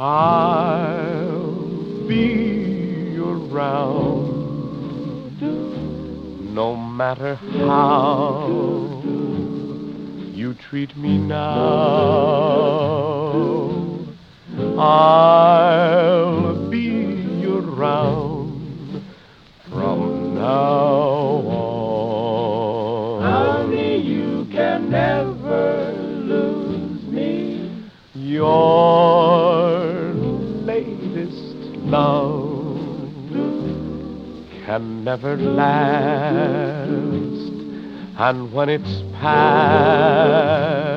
I'll be around no matter how you treat me now. I'll be around from now on. Honey, you can never lose me. Your latest love can never last, and when it's past,